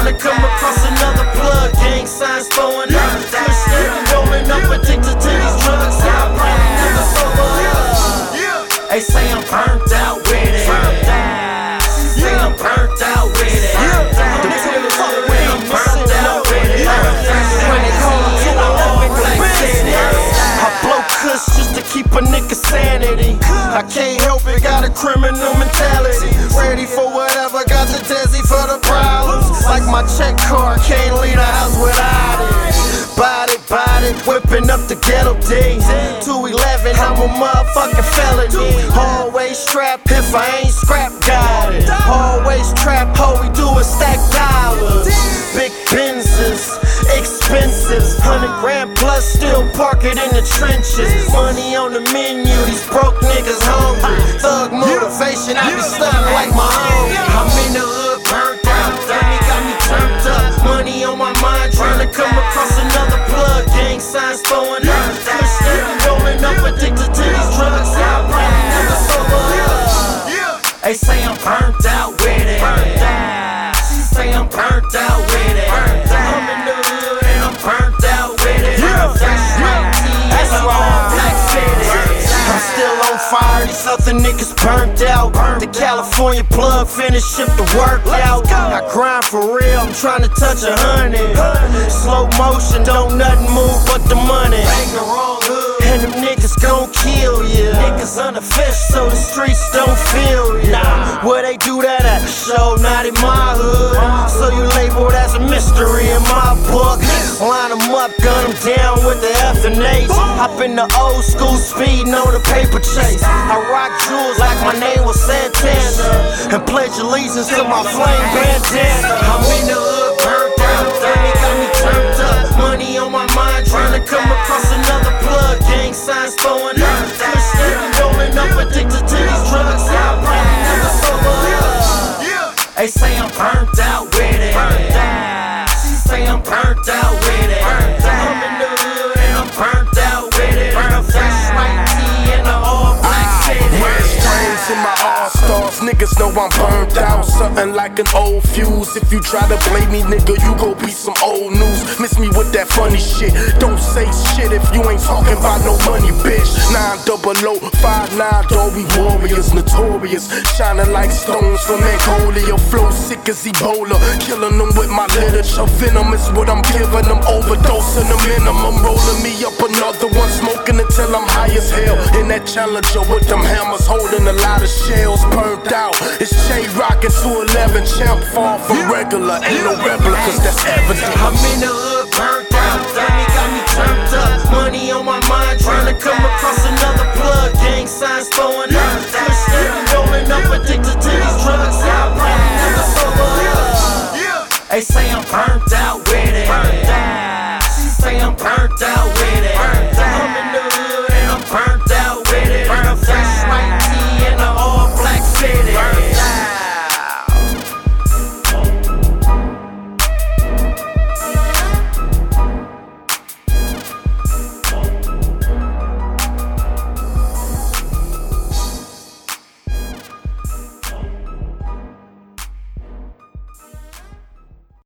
tryna come across another plug. Gang signs throwing up. Kush steady rolling up, addicted to these drugs. I pray never sober up. They say I'm burnt out with it. Say I'm burnt out with it. I'm burnt out with it. I blow kush just to keep a nigga sanity. I can't help it, got a criminal mentality. Ready for whatever, got the desi for the problems. Like my check card, can't leave the house without it. Body, whipping up the ghetto D. 211, I'm a motherfucking felony. Always strapped, if I ain't scrap, got it. Always trap, all we do is stack dollars. Big Benzes, expensive, 100 grand plus, still park it in the trenches. Money on the menu, these broke niggas hungry. Thug motivation, I be stuck like my own. I'm in the hood, burnt out, dirty, got me turned up. Money on my mind, trying to come across another plug. Gang signs throwing up, kush steady rolling up, addicted to these drugs. I pray never sober up. They say I'm burnt out with it. She say I'm burnt out with it. I'm in the hood and I'm burnt out with it. That's why black fitted. I'm still on fire, these other niggas burnt out. The California plug finished, ship the work out. I grind for real, I'm trying to touch 100. Slow motion, don't nothing move but the money. And them niggas gon' kill ya. Niggas unofficial, so the streets don't feel ya. Where they do that at? Show, not in my hood. So you labeled as a mystery in my book. Line them up, gun them down with the F and H. Hop in the old school speed, know the paper chase. I rock jewels like my name was Santana, and pledge allegiance to my flame bandana. I'm in the hood, burnt out, dirty, got me turned up. Money on my mind, trying to come across another plug. Gang signs throwing up, kush steady rolling up, addicted to these drugs. I pray never sober up. They say I'm burnt out with it. She say I'm burnt out with it. I'm in the hood and I'm burnt out with it. In a fresh white tee and a all black city. Red strings in my all-stars, niggas know I'm burnt out. Something like an old fuse. If you try to play me, nigga, you gon' be some old news. Miss me with that funny shit. Don't say shit if you ain't talking about no money, bitch. 900, 59, though we warriors, notorious. Shining like stones from Mongolia. Flow sick as Ebola. Killing them with my literature. Venom is what I'm giving them. Overdosing them in them. I'm rolling me up another one. Smoking until I'm high as hell. In that Challenger with them hammers. Holding a lot of shells. Burnt out. It's J rockin' to 11. Champ far from regular. Ain't no replicas, that's evident. I'm in the hood, burnt out, dirty, got me turned up. Money on my mind, trying to come across another plug. Gang signs throwing up, kush steady rolling up, addicted to these drugs. I pray never sober up. They say I'm burnt out with it. She say I'm burnt out with it. I'm in the